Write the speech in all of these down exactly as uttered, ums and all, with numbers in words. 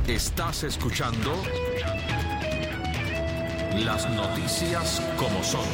Estás escuchando las noticias como son.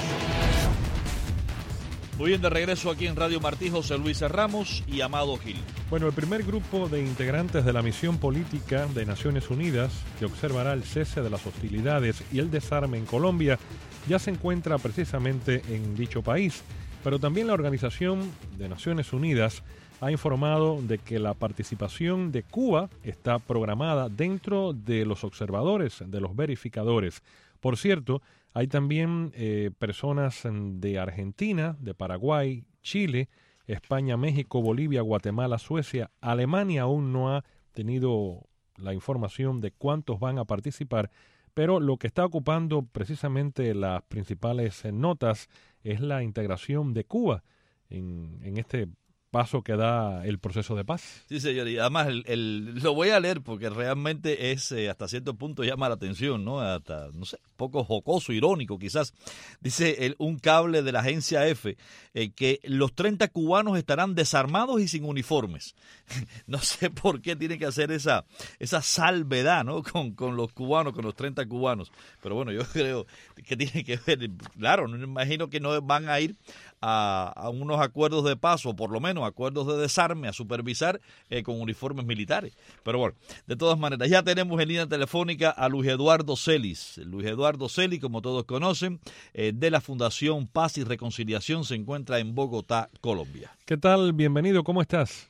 Muy bien, de regreso aquí en Radio Martí, José Luis Ramos y Amado Gil. Bueno, el primer grupo de integrantes de la misión política de Naciones Unidas que observará el cese de las hostilidades y el desarme en Colombia ya se encuentra precisamente en dicho país, pero también la Organización de Naciones Unidas ha informado de que la participación de Cuba está programada dentro de los observadores, de los verificadores. Por cierto, hay también eh, personas de Argentina, de Paraguay, Chile, España, México, Bolivia, Guatemala, Suecia. Alemania aún no ha tenido la información de cuántos van a participar, pero lo que está ocupando precisamente las principales notas es la integración de Cuba en, en este paso que da el proceso de paz. Sí, señor, y además el, el, lo voy a leer porque realmente es, eh, hasta cierto punto llama la atención, ¿no? Hasta, no sé, un poco jocoso, irónico quizás. Dice el, un cable de la agencia F eh, que los treinta cubanos estarán desarmados y sin uniformes. No sé por qué tiene que hacer esa, esa salvedad, ¿no? Con, con los cubanos, con los treinta cubanos. Pero bueno, yo creo que tiene que ver, claro, no me imagino que no van a ir a, a unos acuerdos de paz, o por lo menos acuerdos de desarme, a supervisar eh, con uniformes militares. Pero bueno, de todas maneras, ya tenemos en línea telefónica a Luis Eduardo Celis. Luis Eduardo Celis, como todos conocen, eh, de la Fundación Paz y Reconciliación, se encuentra en Bogotá, Colombia. ¿Qué tal? Bienvenido, ¿cómo estás?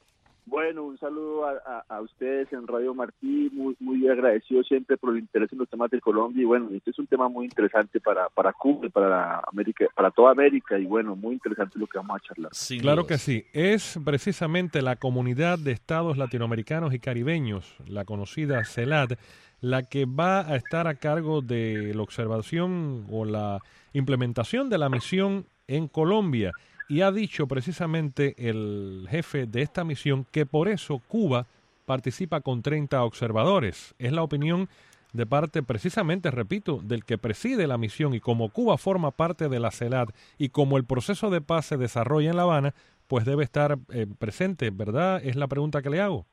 Bueno, un saludo a, a, a ustedes en Radio Martí, muy muy agradecido siempre por el interés en los temas de Colombia, y bueno, este es un tema muy interesante para para Cuba, para América, para toda América, y bueno, muy interesante lo que vamos a charlar. Sí, claro que sí, es precisamente la Comunidad de Estados Latinoamericanos y Caribeños, la conocida CELAC, la que va a estar a cargo de la observación o la implementación de la misión en Colombia. Y ha dicho precisamente el jefe de esta misión que por eso Cuba participa con treinta observadores. Es la opinión de parte precisamente, repito, del que preside la misión, y como Cuba forma parte de la CELAC y como el proceso de paz se desarrolla en La Habana, pues debe estar eh, presente, ¿verdad? Es la pregunta que le hago.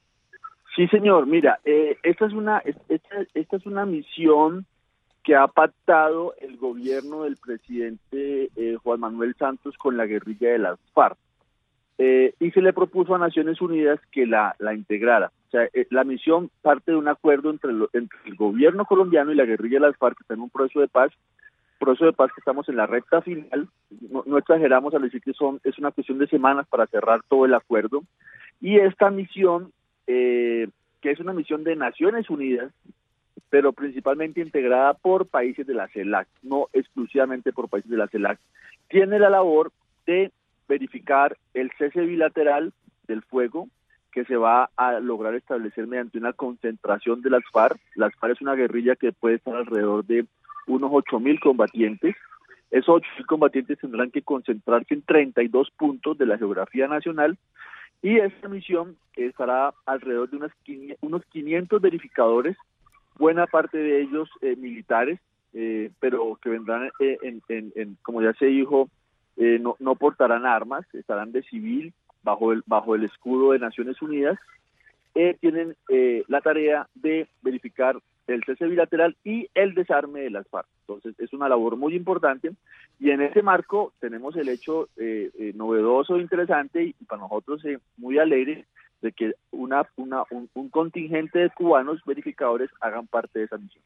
Sí, señor. Mira, eh, esta es una esta, esta es una misión que ha pactado el gobierno del presidente eh, Juan Manuel Santos con la guerrilla de las FARC, eh, y se le propuso a Naciones Unidas que la, la integrara. O sea, eh, la misión parte de un acuerdo entre, lo, entre el gobierno colombiano y la guerrilla de las FARC, que está en un proceso de paz, proceso de paz que estamos en la recta final. No, no exageramos al decir que son es una cuestión de semanas para cerrar todo el acuerdo, y esta misión, eh, que es una misión de Naciones Unidas, pero principalmente integrada por países de la CELAC, no exclusivamente por países de la CELAC, tiene la labor de verificar el cese bilateral del fuego que se va a lograr establecer mediante una concentración de las FARC. Las FARC es una guerrilla que puede estar alrededor de unos ocho mil combatientes. Esos ocho mil combatientes tendrán que concentrarse en treinta y dos puntos de la geografía nacional, y esta misión estará alrededor de unas unos quinientos verificadores, buena parte de ellos eh, militares, eh, pero que vendrán eh, en, en, en, como ya se dijo, eh, no, no portarán armas, estarán de civil bajo el bajo el escudo de Naciones Unidas. Eh, tienen eh, la tarea de verificar el cese bilateral y el desarme de las FARC. Entonces es una labor muy importante, y en ese marco tenemos el hecho eh, eh, novedoso, interesante, y, y para nosotros eh, muy alegre de que una, una un, un contingente de cubanos verificadores hagan parte de esa misión.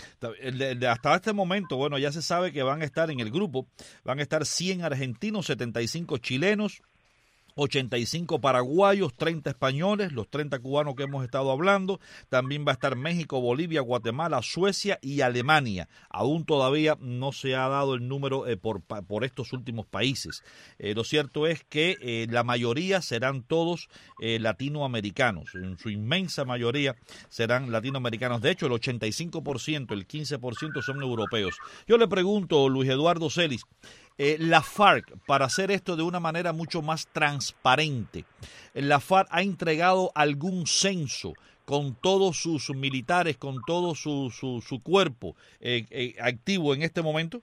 Hasta este momento, bueno, ya se sabe que van a estar en el grupo, van a estar cien argentinos, setenta y cinco chilenos, ochenta y cinco paraguayos, treinta españoles, los treinta cubanos que hemos estado hablando. También va a estar México, Bolivia, Guatemala, Suecia y Alemania. Aún todavía no se ha dado el número eh, por, por estos últimos países. Eh, lo cierto es que eh, la mayoría serán todos eh, latinoamericanos. En su inmensa mayoría serán latinoamericanos. De hecho, el ochenta y cinco por ciento, el quince por ciento son europeos. Yo le pregunto, Luis Eduardo Celis, Eh, la FARC, para hacer esto de una manera mucho más transparente, ¿la FARC ha entregado algún censo con todos sus militares, con todo su, su, su cuerpo eh, eh, activo en este momento?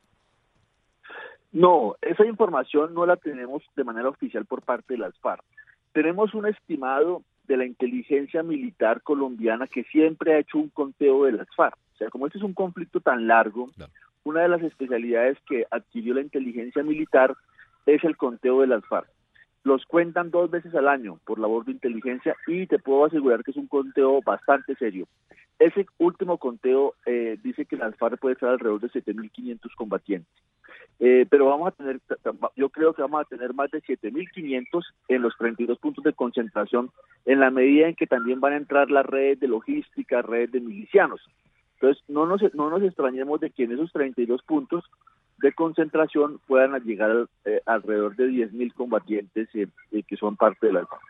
No, esa información no la tenemos de manera oficial por parte de las FARC. Tenemos un estimado de la inteligencia militar colombiana, que siempre ha hecho un conteo de las FARC. O sea, como este es un conflicto tan largo, claro, una de las especialidades que adquirió la inteligencia militar es el conteo de las FARC. Los cuentan dos veces al año por labor de inteligencia y te puedo asegurar que es un conteo bastante serio. Ese último conteo eh, dice que las FARC puede estar alrededor de siete mil quinientos combatientes. Eh, pero vamos a tener, yo creo que vamos a tener más de siete mil quinientos en los treinta y dos puntos de concentración, en la medida en que también van a entrar las redes de logística, redes de milicianos. Entonces, no nos, no nos extrañemos de que en esos treinta y dos puntos de concentración puedan llegar eh, alrededor de diez mil combatientes eh, eh, que son parte de la FARC.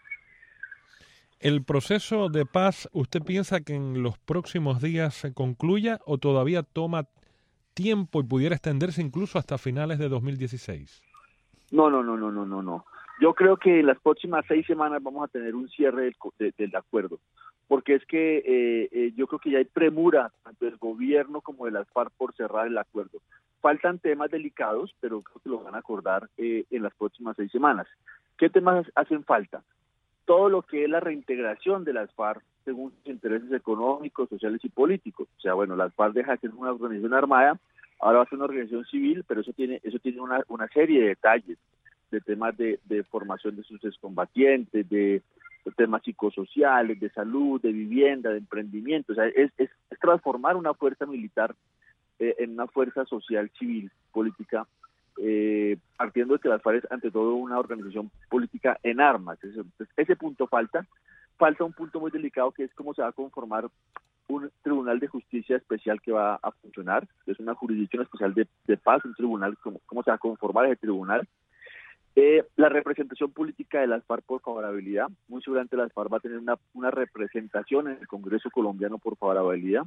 ¿El proceso de paz, usted piensa que en los próximos días se concluya o todavía toma tiempo y pudiera extenderse incluso hasta finales de dos mil dieciséis? No, no, no, no, no, no, no. Yo creo que en las próximas seis semanas vamos a tener un cierre del, de, del acuerdo, porque es que eh, eh, yo creo que ya hay premura tanto del gobierno como de las FARC por cerrar el acuerdo. Faltan temas delicados, pero creo que lo van a acordar eh, en las próximas seis semanas. ¿Qué temas hacen falta? Todo lo que es la reintegración de las FARC según sus intereses económicos, sociales y políticos. O sea, bueno, las FARC deja de ser una organización armada, ahora va a ser una organización civil, pero eso tiene eso tiene una, una serie de detalles, de temas de, de formación de sus excombatientes, de, de temas psicosociales, de salud, de vivienda, de emprendimiento. O sea, es, es, es transformar una fuerza militar eh, en una fuerza social, civil, política, eh, partiendo de que las FARC es ante todo una organización política en armas. Entonces, ese punto falta. Falta un punto muy delicado, que es cómo se va a conformar un tribunal de justicia especial que va a funcionar. Es una jurisdicción especial de, de paz, un tribunal, cómo, cómo se va a conformar ese tribunal. Eh, la representación política de las FARC por favorabilidad. Muy seguramente las FARC va a tener una, una representación en el Congreso colombiano por favorabilidad.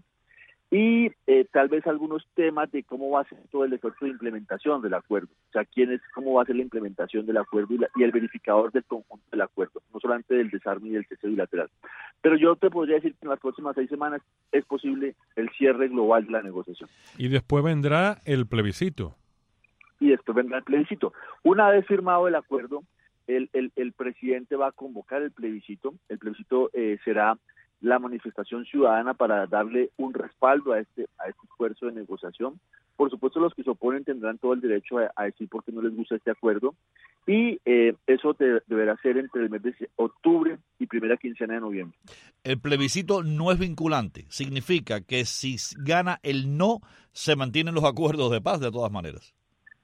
Y eh, tal vez algunos temas de cómo va a ser todo el esfuerzo de implementación del acuerdo. O sea, quién es, cómo va a ser la implementación del acuerdo y, la, y el verificador del conjunto del acuerdo, no solamente del desarme y del cese bilateral. Pero yo te podría decir que en las próximas seis semanas es posible el cierre global de la negociación. Y después vendrá el plebiscito. Y después vendrá el plebiscito. Una vez firmado el acuerdo, el, el, el presidente va a convocar el plebiscito. El plebiscito eh, será la manifestación ciudadana para darle un respaldo a este a este esfuerzo de negociación. Por supuesto, los que se oponen tendrán todo el derecho a, a decir por qué no les gusta este acuerdo, y eh, eso de, deberá ser entre el mes de octubre y primera quincena de noviembre. El plebiscito no es vinculante, significa que si gana el no, se mantienen los acuerdos de paz de todas maneras.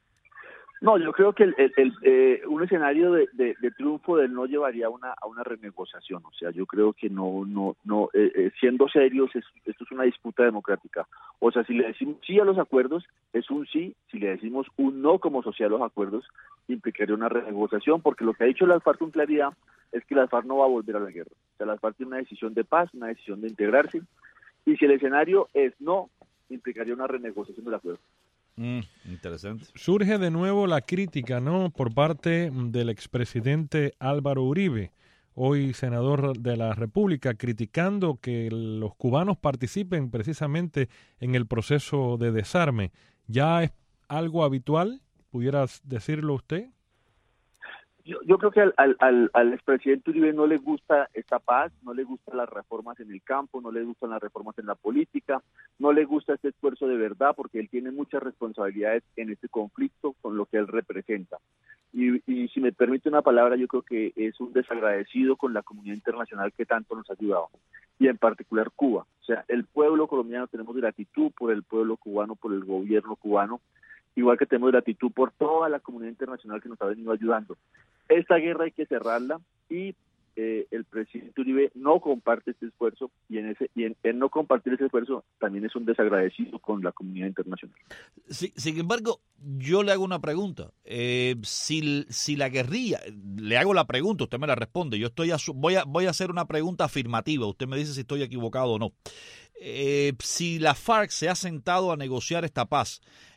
No, yo creo que el, el, el, eh, un escenario de, de, de triunfo del no llevaría a una, a una renegociación. O sea, yo creo que no, no, no, eh, eh, siendo serios, es, esto es una disputa democrática. O sea, si le decimos sí a los acuerdos, es un sí. Si le decimos un no como sociedad a los acuerdos, implicaría una renegociación, porque lo que ha dicho las FARC con claridad es que las FARC no va a volver a la guerra. O sea, las FARC tienen una decisión de paz, una decisión de integrarse, y si el escenario es no, implicaría una renegociación del acuerdo. Mm, interesante. Surge de nuevo la crítica, ¿no?, por parte del expresidente Álvaro Uribe, hoy senador de la República, criticando que los cubanos participen precisamente en el proceso de desarme. ¿Ya es algo habitual? ¿Pudiera decirlo usted? Yo, yo creo que al, al, al, al expresidente Uribe no le gusta esta paz, no le gustan las reformas en el campo, no le gustan las reformas en la política, no le gusta este esfuerzo de verdad, porque él tiene muchas responsabilidades en este conflicto con lo que él representa. Y, y si me permite una palabra, yo creo que es un desagradecido con la comunidad internacional que tanto nos ha ayudado, y en particular Cuba. O sea, el pueblo colombiano, tenemos gratitud por el pueblo cubano, por el gobierno cubano, igual que tenemos gratitud por toda la comunidad internacional que nos ha venido ayudando. Esta guerra hay que cerrarla, y eh, el presidente Uribe no comparte este esfuerzo, y en ese y en, en no compartir ese esfuerzo también es un desagradecido con la comunidad internacional. Sí, sin embargo, yo le hago una pregunta. Eh, si, si la guerrilla, le hago la pregunta, usted me la responde. Yo estoy a su, voy a voy a hacer una pregunta afirmativa. Usted me dice si estoy equivocado o no. Eh, si la FARC se ha sentado a negociar esta paz,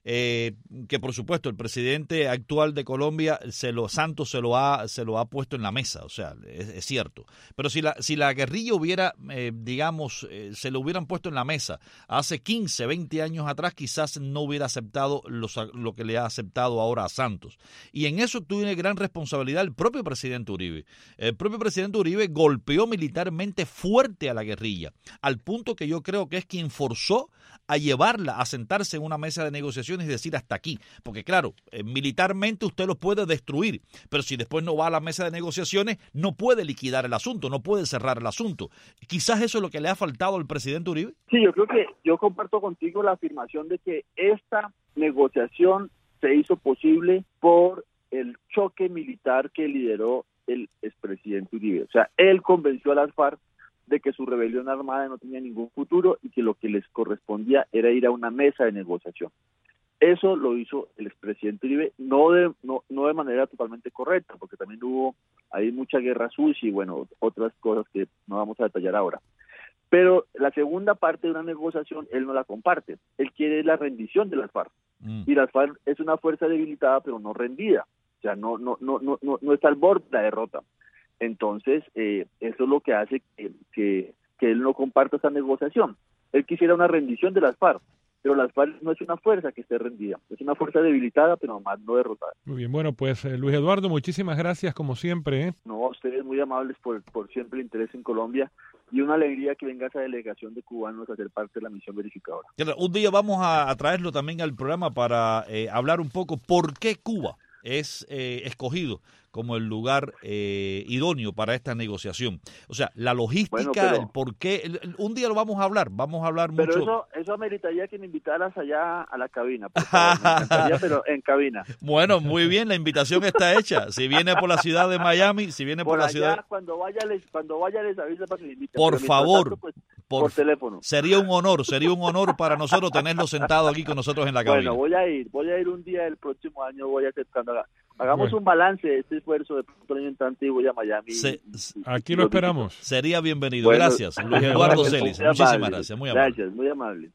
eh, que por supuesto el presidente actual de Colombia, se lo, Santos se lo ha se lo ha puesto en la mesa, o sea, es, es cierto. Pero si la si la guerrilla hubiera, eh, digamos, eh, se lo hubieran puesto en la mesa hace quince, veinte años atrás, quizás no hubiera aceptado los, lo que le ha aceptado ahora a Santos. Y en eso tiene gran responsabilidad el propio presidente Uribe. El propio presidente Uribe golpeó militarmente fuerte a la guerrilla, al punto que yo creo que es quien forzó a llevarla a sentarse en una mesa de negociaciones y decir hasta aquí. Porque claro, eh, militarmente usted lo puede destruir, pero si después no va a la mesa de negociaciones, no puede liquidar el asunto, no puede cerrar el asunto. Quizás eso es lo que le ha faltado al presidente Uribe. Sí, yo creo que yo comparto contigo la afirmación de que esta negociación se hizo posible por el choque militar que lideró el expresidente Uribe. O sea, él convenció a las FARC de que su rebelión armada no tenía ningún futuro y que lo que les correspondía era ir a una mesa de negociación. Eso lo hizo el expresidente Uribe, no de, no, no de manera totalmente correcta, porque también hubo ahí mucha guerra sucia y bueno, otras cosas que no vamos a detallar ahora. Pero la segunda parte de una negociación, él no la comparte. Él quiere la rendición de las FARC. Mm. Y las FARC es una fuerza debilitada, pero no rendida. O sea, no, no, no, no, no, no está al borde de la derrota. Entonces, eh, eso es lo que hace que, que, que él no comparta esa negociación. Él quisiera una rendición de las FARC, pero las FARC no es una fuerza que esté rendida, es una fuerza debilitada, pero más no derrotada. Muy bien, bueno, pues eh, Luis Eduardo, muchísimas gracias como siempre. ¿eh? No, a ustedes muy amables por, por siempre el interés en Colombia y una alegría que venga esa delegación de cubanos a ser parte de la misión verificadora. Un día vamos a, a traerlo también al programa para eh, hablar un poco por qué Cuba es eh, escogido como el lugar eh, idóneo para esta negociación. O sea, la logística, bueno, pero, el por qué, el, el, un día lo vamos a hablar, vamos a hablar pero mucho. Pero eso, eso ameritaría que me invitaras allá a la cabina, por favor, me encantaría, pero en cabina. Bueno, muy bien, la invitación está hecha. Si viene por la ciudad de Miami, si viene por, por la allá, ciudad... cuando vaya les, cuando vaya les avisa para que me inviten. Por favor, tanto, pues, por, por teléfono. Sería un honor, sería un honor para nosotros tenerlo sentado aquí con nosotros en la cabina. Bueno, voy a ir, voy a ir un día del próximo año, voy a hacer cuando haga. Hagamos bueno. un balance de este esfuerzo de pronto el año entrante y voy a Miami. Se, y, aquí lo esperamos. Visito. Sería bienvenido. Bueno, gracias, Luis Eduardo Celis. Muchísimas amable. gracias. Muy amable. Gracias, muy amable.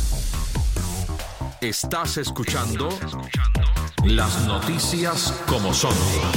Gracias. Estás escuchando las noticias como son.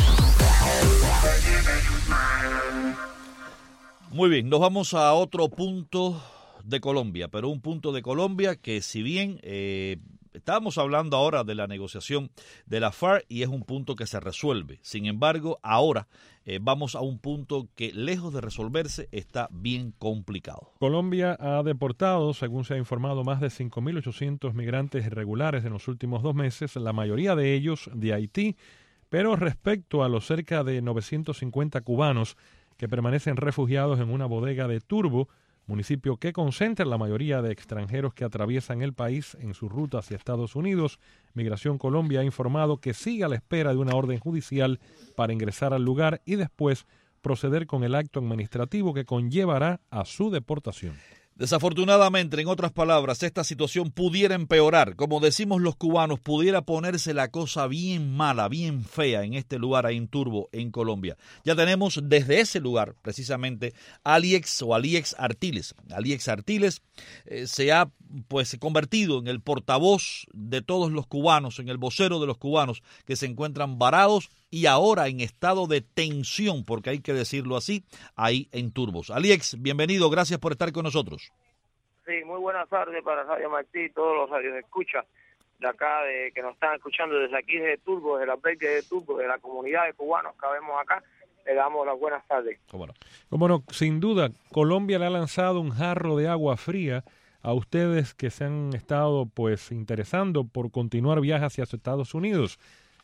Muy bien, nos vamos a otro punto de Colombia, pero un punto de Colombia que si bien... Eh, Estábamos hablando ahora de la negociación de la FARC y es un punto que se resuelve. Sin embargo, ahora eh, vamos a un punto que, lejos de resolverse, está bien complicado. Colombia ha deportado, según se ha informado, más de cinco mil ochocientos migrantes irregulares en los últimos dos meses, la mayoría de ellos de Haití, pero respecto a los cerca de novecientos cincuenta cubanos que permanecen refugiados en una bodega de Turbo, municipio que concentra la mayoría de extranjeros que atraviesan el país en su ruta hacia Estados Unidos, Migración Colombia ha informado que sigue a la espera de una orden judicial para ingresar al lugar y después proceder con el acto administrativo que conllevará a su deportación. Desafortunadamente, en otras palabras, esta situación pudiera empeorar. Como decimos los cubanos, pudiera ponerse la cosa bien mala, bien fea en este lugar, ahí en Turbo, en Colombia. Ya tenemos desde ese lugar, precisamente, Aliex o Aliex Artiles. Aliex Artiles eh, se ha pues convertido en el portavoz de todos los cubanos, en el vocero de los cubanos que se encuentran varados y ahora en estado de tensión, porque hay que decirlo así, ahí en Turbos. Aliex, bienvenido, gracias por estar con nosotros. Sí, muy buenas tardes para Radio Martí y todos los radios de escucha de acá, de que nos están escuchando desde aquí, desde Turbo, desde la Break de Turbo, de la comunidad de cubanos que vemos acá. Le damos las buenas tardes. ¿Cómo no? Cómo no, sin duda, Colombia le ha lanzado un jarro de agua fría a ustedes que se han estado pues interesando por continuar viajes hacia Estados Unidos.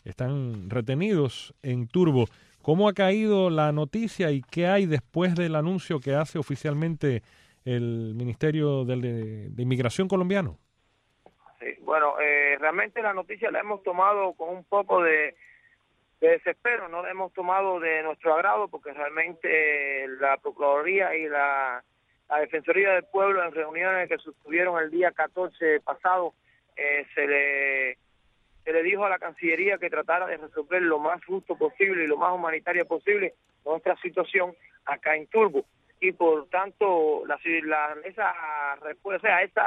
Están retenidos en Turbo. ¿Cómo ha caído la noticia y qué hay después del anuncio que hace oficialmente el Ministerio de, de Inmigración colombiano? Sí, bueno, eh, realmente la noticia la hemos tomado con un poco de, de desespero, no la hemos tomado de nuestro agrado porque realmente la Procuraduría y la, la Defensoría del Pueblo en reuniones que sostuvieron el día catorce pasado eh, se le... se le dijo a la Cancillería que tratara de resolver lo más justo posible y lo más humanitaria posible nuestra situación acá en Turbo. Y por tanto, la, la, esa respuesta, o sea, esa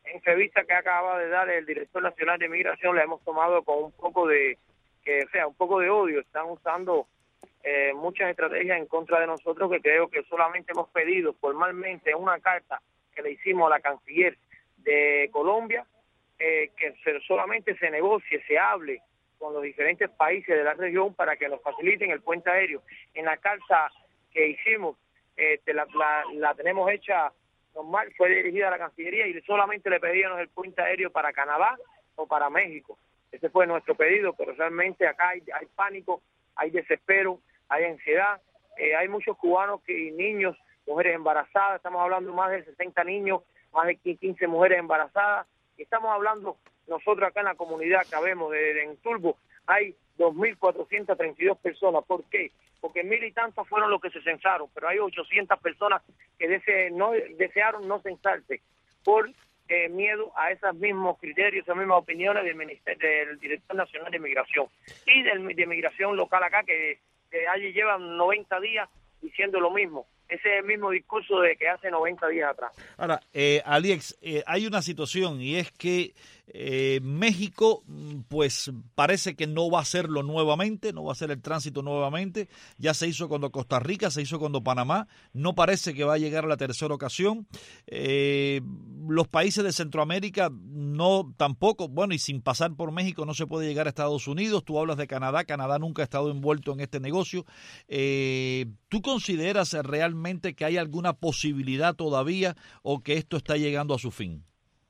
entrevista que acaba de dar el director nacional de migración la hemos tomado con un poco de, que, o sea, un poco de odio. Están usando eh, muchas estrategias en contra de nosotros, que creo que solamente hemos pedido formalmente una carta que le hicimos a la canciller de Colombia, eh, que se, solamente se negocie, se hable con los diferentes países de la región para que nos faciliten el puente aéreo. En la carta que hicimos, eh, la, la, la tenemos hecha normal, fue dirigida a la Cancillería y solamente le pedíamos el puente aéreo para Canadá o para México. Ese fue nuestro pedido, pero realmente acá hay, hay pánico, hay desespero, hay ansiedad, eh, hay muchos cubanos que, y niños, mujeres embarazadas, estamos hablando de más de sesenta niños, más de quince mujeres embarazadas, y estamos hablando, nosotros acá en la comunidad que habemos de, de en Turbo, hay dos mil cuatrocientas treinta y dos personas. ¿Por qué? Porque mil y tantas fueron los que se censaron, pero hay ochocientas personas que dese, no desearon no censarse por eh, miedo a esos mismos criterios, esas mismas opiniones del Ministerio, del Director Nacional de Migración y del, de Migración local acá, que, que allí llevan noventa días diciendo lo mismo. Ese es el mismo discurso de que hace noventa días atrás. Ahora, eh, Aliex, eh, hay una situación y es que eh, México, pues parece que no va a hacerlo nuevamente, no va a hacer el tránsito nuevamente. Ya se hizo cuando Costa Rica, se hizo cuando Panamá. No parece que va a llegar a la tercera ocasión. Eh, los países de Centroamérica no tampoco. Bueno, y sin pasar por México no se puede llegar a Estados Unidos. Tú hablas de Canadá. Canadá nunca ha estado envuelto en este negocio. Eh, ¿Tú consideras realmente que hay alguna posibilidad todavía o que esto está llegando a su fin?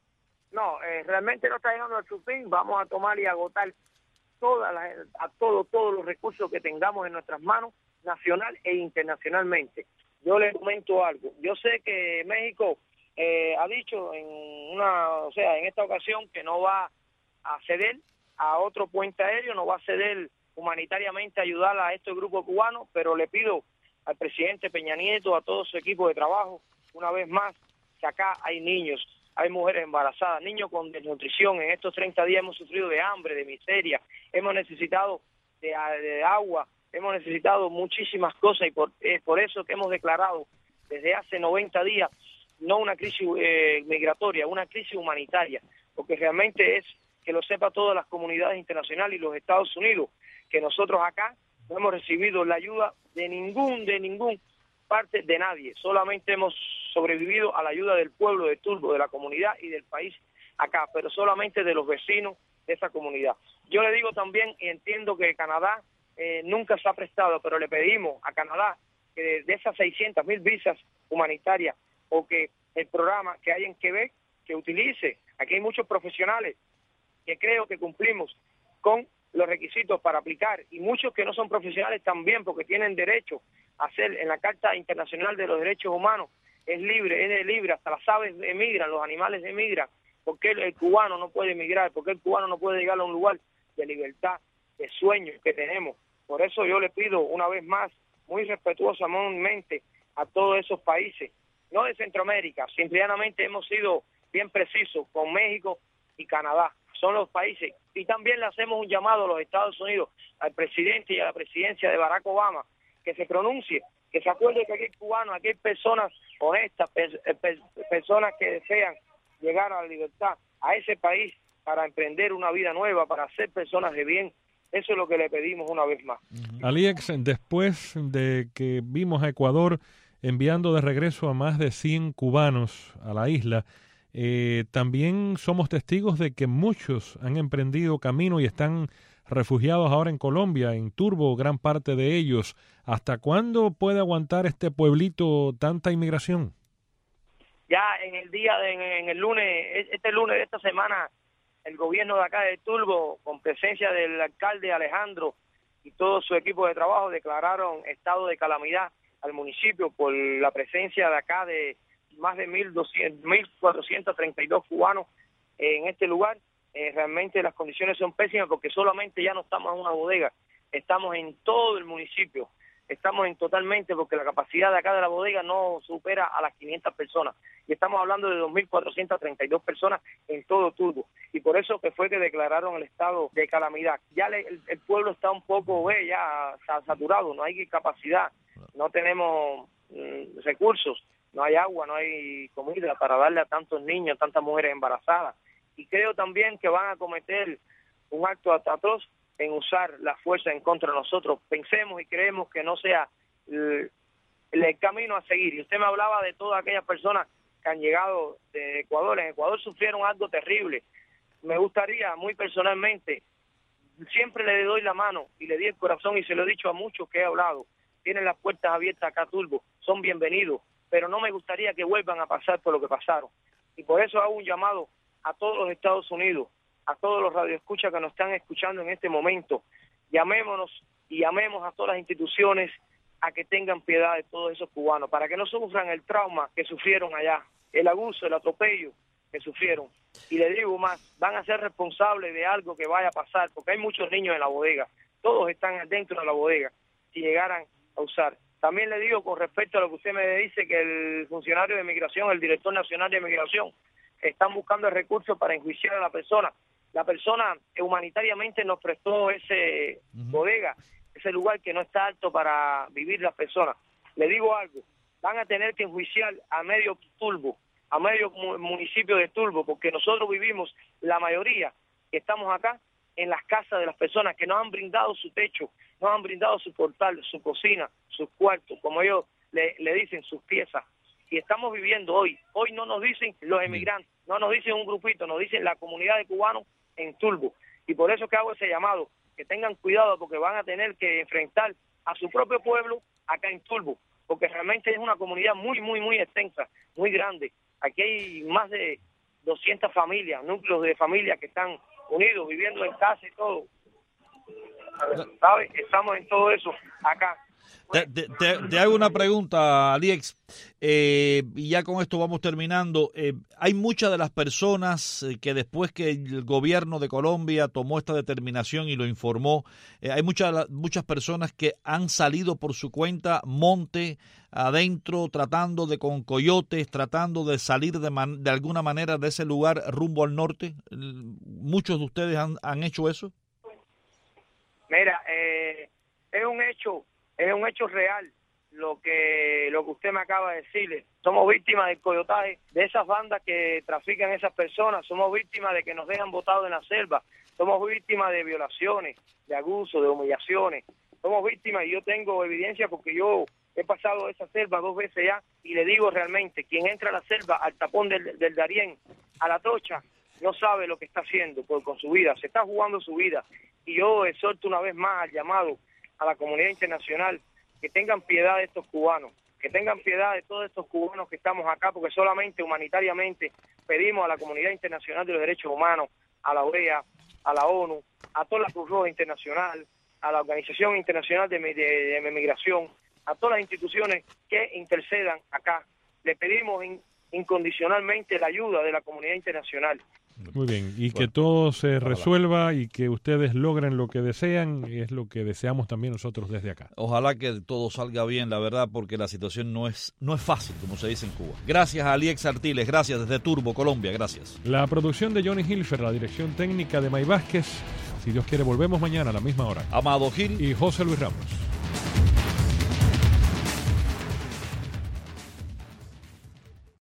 No, eh, realmente no está llegando a su fin. Vamos a tomar y agotar todas las, a todo, todos los recursos que tengamos en nuestras manos, nacional e internacionalmente. Yo les comento algo. Yo sé que México eh, ha dicho en una, o sea, en esta ocasión que no va a ceder a otro puente aéreo, no va a ceder humanitariamente a ayudar a estos grupos cubanos, pero le pido al presidente Peña Nieto, a todo su equipo de trabajo, una vez más, que acá hay niños, hay mujeres embarazadas, niños con desnutrición. En estos treinta días hemos sufrido de hambre, de miseria, hemos necesitado de, de agua, hemos necesitado muchísimas cosas, y por, es por eso que hemos declarado desde hace noventa días no una crisis eh, migratoria, una crisis humanitaria, porque realmente es que lo sepa todas las comunidades internacionales y los Estados Unidos, que nosotros acá no hemos recibido la ayuda de ningún, de ningún parte de nadie, solamente hemos sobrevivido a la ayuda del pueblo de Turbo, de la comunidad y del país acá, pero solamente de los vecinos de esa comunidad. Yo le digo también, y entiendo que Canadá eh, nunca se ha prestado, pero le pedimos a Canadá que de, de esas seiscientas mil visas humanitarias, o que el programa que hay en Quebec, que utilice, aquí hay muchos profesionales que creo que cumplimos con los requisitos para aplicar, y muchos que no son profesionales también, porque tienen derecho a hacer en la Carta Internacional de los Derechos Humanos, es libre, es de libre, hasta las aves emigran, los animales emigran. ¿Por qué el, el cubano no puede emigrar? ¿Por qué el cubano no puede llegar a un lugar de libertad, de sueños que tenemos? Por eso yo le pido una vez más, muy respetuosamente, a todos esos países, no de Centroamérica, simplemente hemos sido bien precisos con México y Canadá. Son los países, y también le hacemos un llamado a los Estados Unidos, al presidente y a la presidencia de Barack Obama, que se pronuncie, que se acuerde que aquí hay cubanos, aquí hay personas honestas, per, per, personas que desean llegar a la libertad a ese país para emprender una vida nueva, para ser personas de bien. Eso es lo que le pedimos una vez más. Aliex, después de que vimos a Ecuador enviando de regreso a más de cien cubanos a la isla, Eh, también somos testigos de que muchos han emprendido camino y están refugiados ahora en Colombia, en Turbo, gran parte de ellos. ¿Hasta cuándo puede aguantar este pueblito tanta inmigración? Ya en el día, de, en el lunes, este lunes de esta semana, el gobierno de acá de Turbo, con presencia del alcalde Alejandro y todo su equipo de trabajo, declararon estado de calamidad al municipio por la presencia de acá de más de mil cuatrocientos treinta y dos cubanos en este lugar. Eh, realmente las condiciones son pésimas, porque solamente ya no estamos en una bodega, estamos en todo el municipio, estamos en totalmente, porque la capacidad de acá de la bodega no supera a las quinientas personas, y estamos hablando de dos mil cuatrocientas treinta y dos personas en todo Turbo, y por eso que fue que declararon el estado de calamidad. Ya le, el, el pueblo está un poco eh, ya saturado, no hay capacidad, no tenemos mm, recursos no hay agua, no hay comida para darle a tantos niños, tantas mujeres embarazadas. Y creo también que van a cometer un acto atroz en usar la fuerza en contra de nosotros. Pensemos y creemos que no sea el, el camino a seguir. Y usted me hablaba de todas aquellas personas que han llegado de Ecuador. En Ecuador sufrieron algo terrible. Me gustaría, muy personalmente, siempre le doy la mano y le di el corazón y se lo he dicho a muchos que he hablado. Tienen las puertas abiertas acá a Turbo, son bienvenidos, pero no me gustaría que vuelvan a pasar por lo que pasaron. Y por eso hago un llamado a todos los Estados Unidos, a todos los radioescuchas que nos están escuchando en este momento. Llamémonos y llamemos a todas las instituciones a que tengan piedad de todos esos cubanos, para que no sufran el trauma que sufrieron allá, el abuso, el atropello que sufrieron. Y le digo más, van a ser responsables de algo que vaya a pasar, porque hay muchos niños en la bodega, todos están dentro de la bodega, si llegaran a usar. También le digo con respecto a lo que usted me dice, que el funcionario de migración, el director nacional de migración, están buscando el recurso para enjuiciar a la persona. La persona humanitariamente nos prestó ese uh-huh. bodega, ese lugar que no está apto para vivir las personas. Le digo algo, van a tener que enjuiciar a medio Turbo, a medio municipio de Turbo, porque nosotros vivimos, la mayoría que estamos acá, en las casas de las personas que nos han brindado su techo, nos han brindado su portal, su cocina, sus cuartos, como ellos le, le dicen, sus piezas. Y estamos viviendo hoy. Hoy no nos dicen los emigrantes, no nos dicen un grupito, nos dicen la comunidad de cubanos en Turbo. Y por eso que hago ese llamado, que tengan cuidado porque van a tener que enfrentar a su propio pueblo acá en Turbo, porque realmente es una comunidad muy, muy, muy extensa, muy grande. Aquí hay más de doscientas familias, núcleos de familias que están unidos, viviendo en casa y todo. ¿Sabes? Estamos en todo eso acá. Te, te, te, te hago una pregunta, Aliex, eh, y ya con esto vamos terminando. Eh, hay muchas de las personas eh, que después que el gobierno de Colombia tomó esta determinación y lo informó, eh, hay muchas muchas personas que han salido por su cuenta monte adentro, tratando de con coyotes, tratando de salir de, man, de alguna manera de ese lugar rumbo al norte. ¿Muchos de ustedes han, han hecho eso? Mira, eh, es un hecho... Es un hecho real lo que lo que usted me acaba de decirle. Somos víctimas del coyotaje, de esas bandas que trafican esas personas. Somos víctimas de que nos dejan botados en la selva. Somos víctimas de violaciones, de abusos, de humillaciones. Somos víctimas y yo tengo evidencia porque yo he pasado esa selva dos veces ya y le digo realmente, quien entra a la selva, al tapón del, del Darién, a la Tocha, no sabe lo que está haciendo por, con su vida. Se está jugando su vida. Y yo exhorto una vez más al llamado a la comunidad internacional, que tengan piedad de estos cubanos, que tengan piedad de todos estos cubanos que estamos acá, porque solamente humanitariamente pedimos a la comunidad internacional de los derechos humanos, a la O E A, a la ONU, a toda la Cruz Roja Internacional, a la Organización Internacional de, de, de, de Migración, a todas las instituciones que intercedan acá. Le pedimos in, incondicionalmente la ayuda de la comunidad internacional. Muy bien, y que todo se resuelva y que ustedes logren lo que desean, es lo que deseamos también nosotros desde acá. Ojalá que todo salga bien, la verdad, porque la situación no es no es fácil, como se dice en Cuba. Gracias a Aliex Artiles, gracias desde Turbo, Colombia, gracias. La producción de Johnny Hilfer, la dirección técnica de May Vázquez. Si Dios quiere, volvemos mañana a la misma hora. Amado Gil y José Luis Ramos.